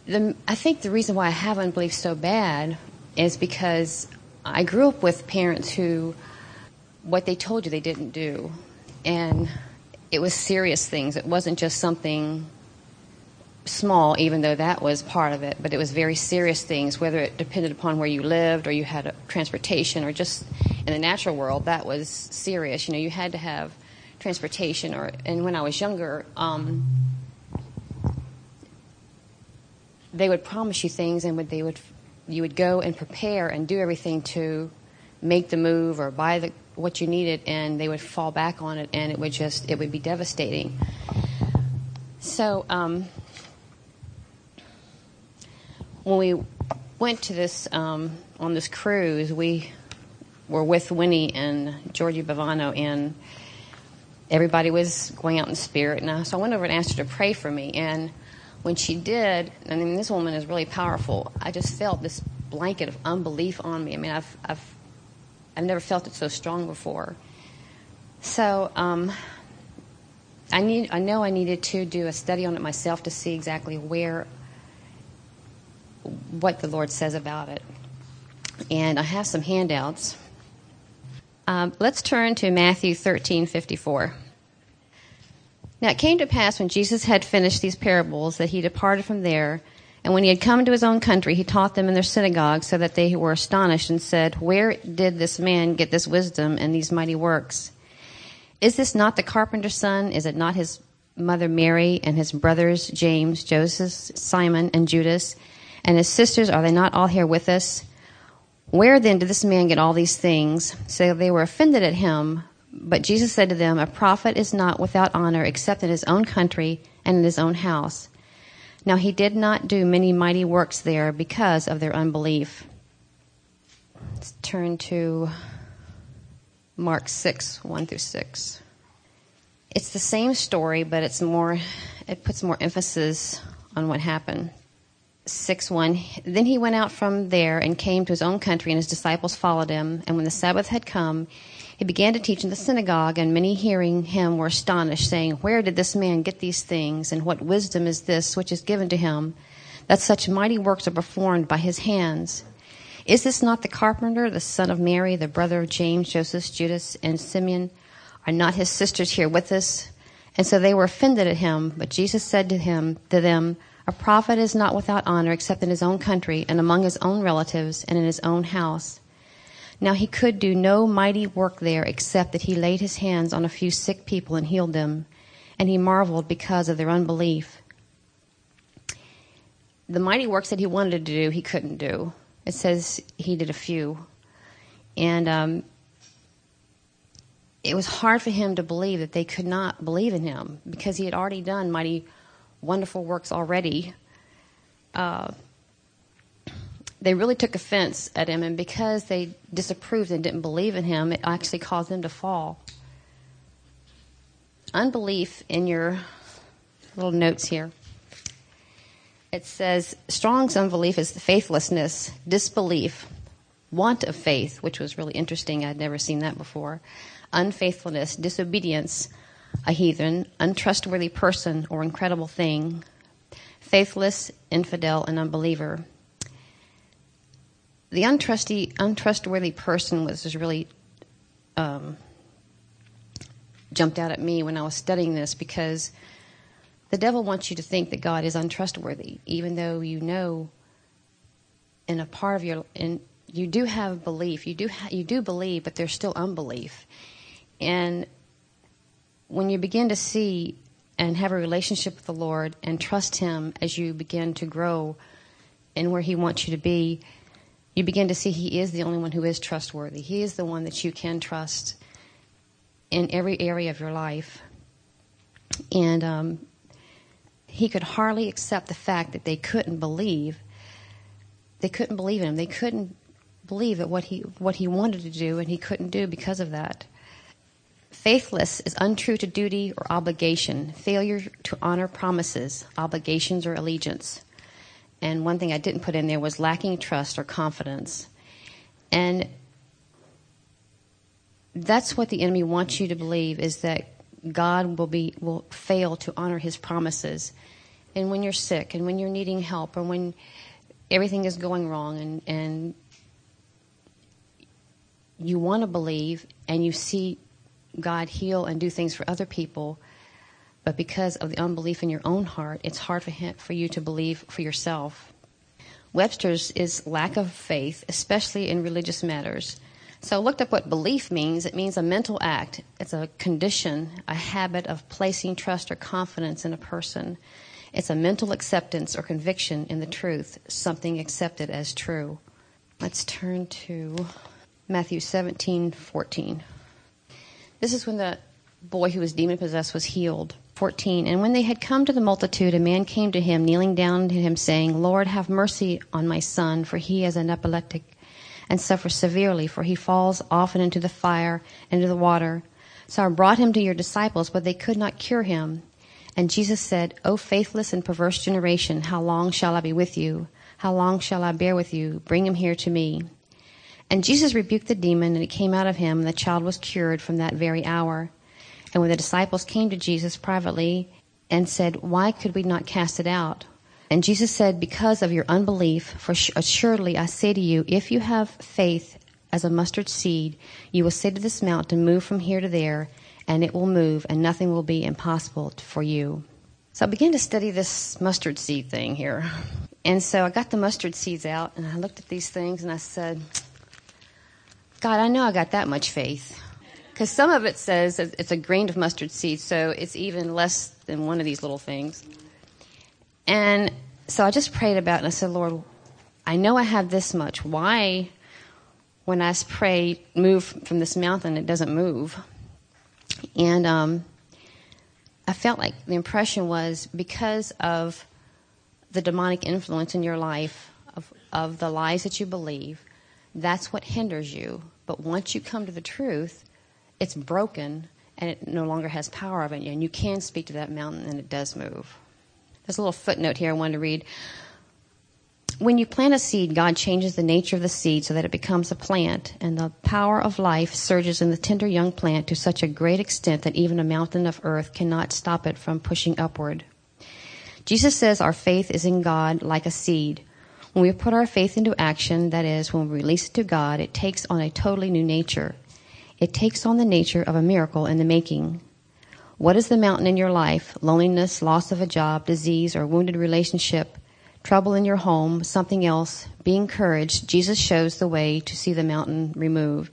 I think the reason why I have unbelief so bad is because I grew up with parents who, what they told you they didn't do. And it was serious things. It wasn't just something small, even though that was part of it, but it was very serious things, whether it depended upon where you lived or you had transportation, or just in the natural world, that was serious. You know, you had to have transportation. And when I was younger, they would promise you things, and you would go and prepare and do everything to make the move or buy what you needed, and they would fall back on it, and it would be devastating. So when we went to this on this cruise, we were with Winnie and Georgie Bavano, and everybody was going out in spirit. And so I went over and asked her to pray for me. And when she did, I mean, this woman is really powerful. I just felt this blanket of unbelief on me. I mean, I've never felt it so strong before. So I know I needed to do a study on it myself to see exactly what the Lord says about it. And I have some handouts. Let's turn to Matthew 13:54. Now it came to pass when Jesus had finished these parables that he departed from there, and when he had come to his own country, he taught them in their synagogue, so that they were astonished and said, "Where did this man get this wisdom and these mighty works? Is this not the carpenter's son? Is it not his mother Mary and his brothers James, Joseph, Simon, and Judas? And his sisters, are they not all here with us? Where then did this man get all these things?" So they were offended at him. But Jesus said to them, "A prophet is not without honor except in his own country and in his own house." Now he did not do many mighty works there because of their unbelief. Let's turn to Mark 6:1-6. It's the same story, but it puts more emphasis on what happened. 6:1. Then he went out from there and came to his own country, and his disciples followed him. And when the Sabbath had come, he began to teach in the synagogue, and many hearing him were astonished, saying, "Where did this man get these things? And what wisdom is this which is given to him, that such mighty works are performed by his hands? Is this not the carpenter, the son of Mary, the brother of James, Joseph, Judas, and Simeon? Are not his sisters here with us?" And so they were offended at him. But Jesus said to them, "A prophet is not without honor except in his own country and among his own relatives and in his own house." Now he could do no mighty work there except that he laid his hands on a few sick people and healed them. And he marveled because of their unbelief. The mighty works that he wanted to do, he couldn't do. It says he did a few. And it was hard for him to believe that they could not believe in him because he had already done mighty, wonderful works already. They really took offense at him, and because they disapproved and didn't believe in him, it actually caused them to fall. Unbelief, in your little notes here, it says Strong's unbelief is faithlessness, disbelief, want of faith, which was really interesting. I'd never seen that before. Unfaithfulness, disobedience, a heathen, untrustworthy person or incredible thing, faithless, infidel, and unbeliever. The untrustworthy person was really jumped out at me when I was studying this, because the devil wants you to think that God is untrustworthy, even though you know in a part of you do have belief, you do believe, but there's still unbelief. And when you begin to see and have a relationship with the Lord and trust him as you begin to grow in where he wants you to be, you begin to see he is the only one who is trustworthy. He is the one that you can trust in every area of your life. And he could hardly accept the fact that they couldn't believe. They couldn't believe in him. They couldn't believe that what he wanted to do, and he couldn't do because of that. Faithless is untrue to duty or obligation, failure to honor promises, obligations, or allegiance. And one thing I didn't put in there was lacking trust or confidence. And that's what the enemy wants you to believe, is that God will fail to honor his promises. and when you're sick and when you're needing help or when everything is going wrong and you want to believe and you see God heal and do things for other people, but because of the unbelief in your own heart, it's hard for you to believe for yourself. Webster's is lack of faith, especially in religious matters. So I looked up what belief means. It means a mental act. It's a condition, a habit of placing trust or confidence in a person. It's a mental acceptance or conviction in the truth, something accepted as true. Let's turn to Matthew 17:14. This is when the boy who was demon-possessed was healed. 14, and when they had come to the multitude, a man came to him, kneeling down to him, saying, Lord, have mercy on my son, for he is an epileptic and suffers severely, for he falls often into the fire and into the water. So I brought him to your disciples, but they could not cure him. And Jesus said, O faithless and perverse generation, how long shall I be with you? How long shall I bear with you? Bring him here to me. And Jesus rebuked the demon, and it came out of him, and the child was cured from that very hour. And when the disciples came to Jesus privately and said, Why could we not cast it out? And Jesus said, Because of your unbelief, for assuredly I say to you, if you have faith as a mustard seed, you will say to this mountain, Move from here to there, and it will move, and nothing will be impossible for you. So I began to study this mustard seed thing here. And so I got the mustard seeds out, and I looked at these things, and I said, God, I know I got that much faith. Because some of it says it's a grain of mustard seed, so it's even less than one of these little things. And so I just prayed about it, and I said, Lord, I know I have this much. Why, when I pray, move from this mountain, it doesn't move? And I felt like the impression was because of the demonic influence in your life, of the lies that you believe, that's what hinders you. But once you come to the truth, it's broken, and it no longer has power over you, and you can speak to that mountain, and it does move. There's a little footnote here I wanted to read. When you plant a seed, God changes the nature of the seed so that it becomes a plant, and the power of life surges in the tender young plant to such a great extent that even a mountain of earth cannot stop it from pushing upward. Jesus says our faith is in God like a seed. When we put our faith into action, that is, when we release it to God, it takes on a totally new nature. It takes on the nature of a miracle in the making. What is the mountain in your life? Loneliness, loss of a job, disease, or wounded relationship, trouble in your home, something else. Be encouraged. Jesus shows the way to see the mountain removed.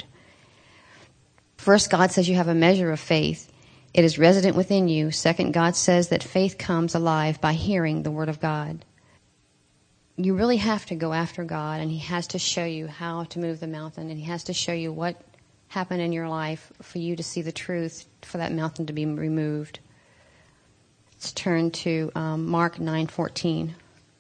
First, God says you have a measure of faith. It is resident within you. Second, God says that faith comes alive by hearing the Word of God. You really have to go after God, and He has to show you how to move the mountain, and He has to show you what happened in your life for you to see the truth, for that mountain to be removed. Let's turn to Mark 9:14.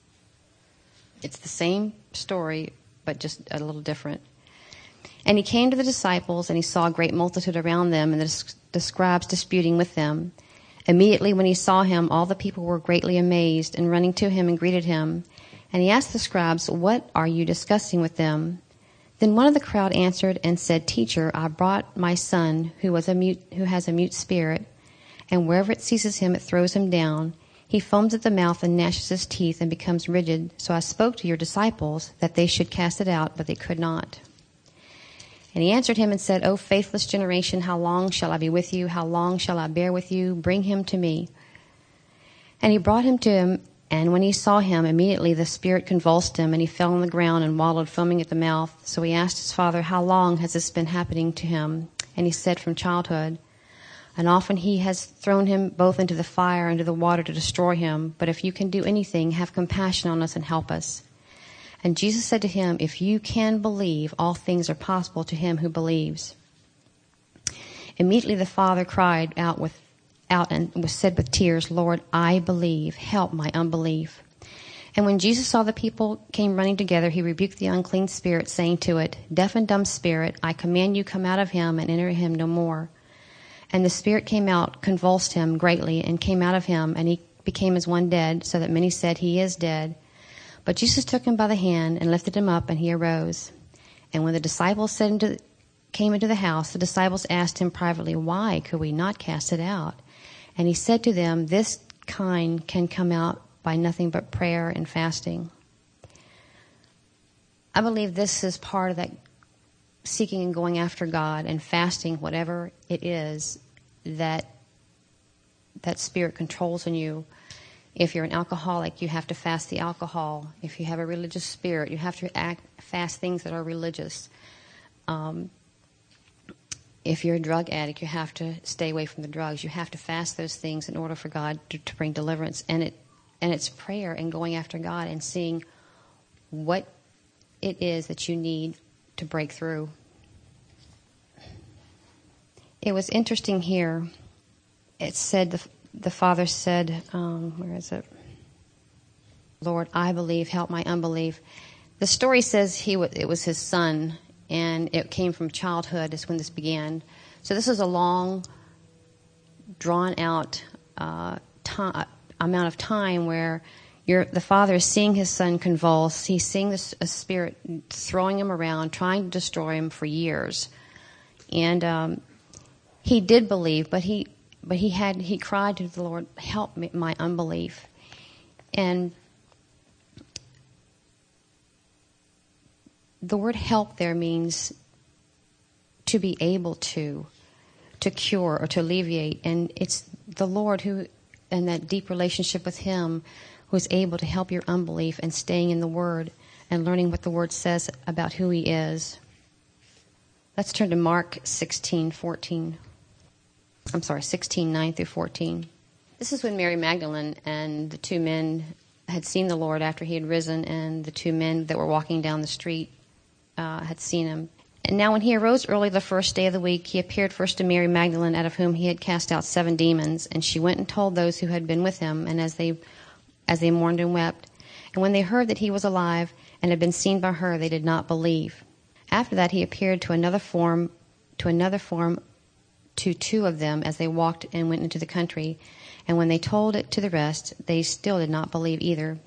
It's the same story, but just a little different. And he came to the disciples, and he saw a great multitude around them, and the scribes disputing with them. Immediately when he saw him, all the people were greatly amazed, and running to him and greeted him. And he asked the scribes, What are you discussing with them? Then one of the crowd answered and said, Teacher, I brought my son who has a mute spirit, and wherever it seizes him, it throws him down. He foams at the mouth and gnashes his teeth and becomes rigid. So I spoke to your disciples that they should cast it out, but they could not. And he answered him and said, O faithless generation, how long shall I be with you? How long shall I bear with you? Bring him to me. And he brought him to him. And when he saw him, immediately the spirit convulsed him, and he fell on the ground and wallowed, foaming at the mouth. So he asked his father, How long has this been happening to him? And he said, From childhood. And often he has thrown him both into the fire and into the water to destroy him. But if you can do anything, have compassion on us and help us. And Jesus said to him, If you can believe, all things are possible to him who believes. Immediately the father cried out and was said with tears, Lord, I believe. Help my unbelief. And when Jesus saw the people came running together, he rebuked the unclean spirit, saying to it, Deaf and dumb spirit, I command you, come out of him and enter him no more. And the spirit came out, convulsed him greatly, and came out of him, and he became as one dead, so that many said, He is dead. But Jesus took him by the hand and lifted him up, and he arose. And when the disciples came into the house, the disciples asked him privately, Why could we not cast it out? And he said to them, This kind can come out by nothing but prayer and fasting. I believe this is part of that seeking and going after God and fasting, whatever it is that spirit controls in you. If you're an alcoholic, you have to fast the alcohol. If you have a religious spirit, you have to fast things that are religious. If you're a drug addict, you have to stay away from the drugs. You have to fast those things in order for God to bring deliverance. And it's prayer and going after God and seeing what it is that you need to break through. It was interesting here. It said, the father said, where is it? Lord, I believe, help my unbelief. The story says it was his son, and it came from childhood is when this began. So this is a long, drawn-out amount of time where the father is seeing his son convulse. He's seeing a spirit throwing him around, trying to destroy him for years. And he did believe, but he cried to the Lord, help me, my unbelief. And the word help there means to be able to cure or to alleviate. And it's the Lord who, in that deep relationship with him, who is able to help your unbelief and staying in the Word and learning what the Word says about who he is. Let's turn to Mark 16:9 through 14. This is when Mary Magdalene and the two men had seen the Lord after he had risen, and the two men that were walking down the street had seen him. And now when he arose early the first day of the week, he appeared first to Mary Magdalene, out of whom he had cast out 7 demons. And she went and told those who had been with him, and as they mourned and wept. And when they heard that he was alive and had been seen by her, they did not believe. After that he appeared to another form to 2 of them as they walked and went into the country. And when they told it to the rest, they still did not believe either.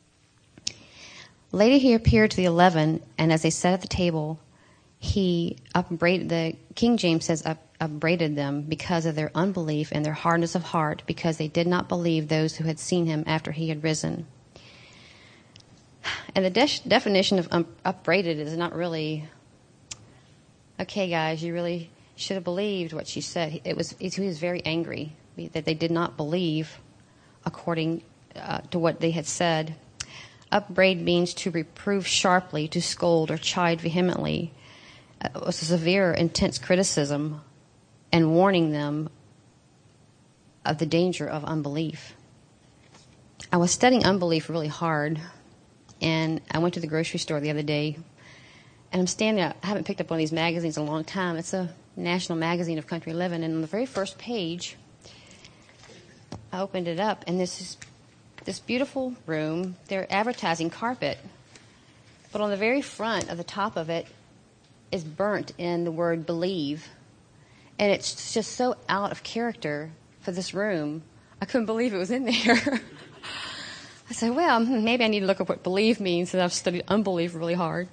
Later he appeared to the 11, and as they sat at the table, he upbraided, the King James says, upbraided them because of their unbelief and their hardness of heart, because they did not believe those who had seen him after he had risen. And the definition of upbraided is not really, okay, guys, you really should have believed what she said. He was very angry that they did not believe according to what they had said. Upbraid means to reprove sharply, to scold or chide vehemently. It was a severe, intense criticism and warning them of the danger of unbelief. I was studying unbelief really hard, and I went to the grocery store the other day, and I'm standing there. I haven't picked up one of these magazines in a long time. It's a national magazine of country living, and on the very first page, I opened it up, and this beautiful room, they're advertising carpet, but on the very front of the top of it is burnt in the word believe. And it's just so out of character for this room. I couldn't believe it was in there. I said, well, maybe I need to look up what believe means, and I've studied unbelief really hard.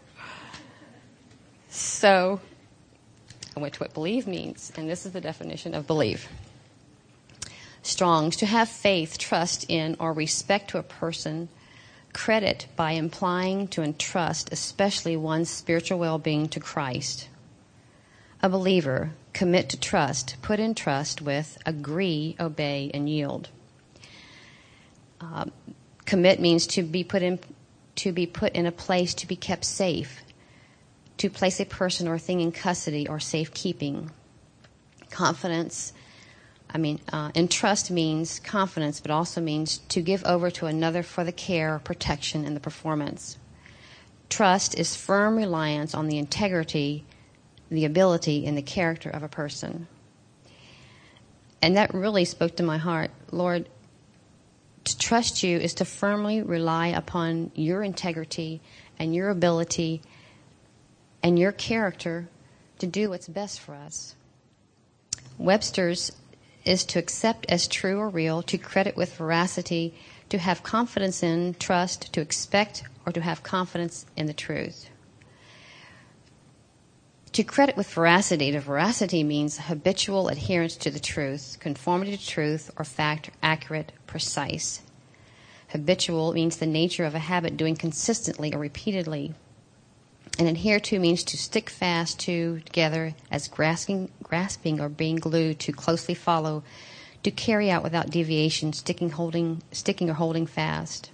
So I went to what believe means, and this is the definition of believe. Strong's, to have faith, trust in, or respect to a person, credit by implying to entrust, especially one's spiritual well-being, to Christ. A believer, commit to trust, put in trust with, agree, obey, and yield. Commit means to be put in a place to be kept safe, to place a person or thing in custody or safekeeping. Confidence, entrust means confidence, but also means to give over to another for the care, protection, and the performance. Trust is firm reliance on the integrity, the ability, and the character of a person. And that really spoke to my heart. Lord, to trust you is to firmly rely upon your integrity and your ability and your character to do what's best for us. Webster's is to accept as true or real, to credit with veracity, to have confidence in, trust, to expect, or to have confidence in the truth. To credit with veracity, veracity means habitual adherence to the truth, conformity to truth, or fact, accurate, precise. Habitual means the nature of a habit doing consistently or repeatedly. And adhere to means to stick fast to, together, as grasping or being glued, to closely follow, to carry out without deviation, sticking or holding fast.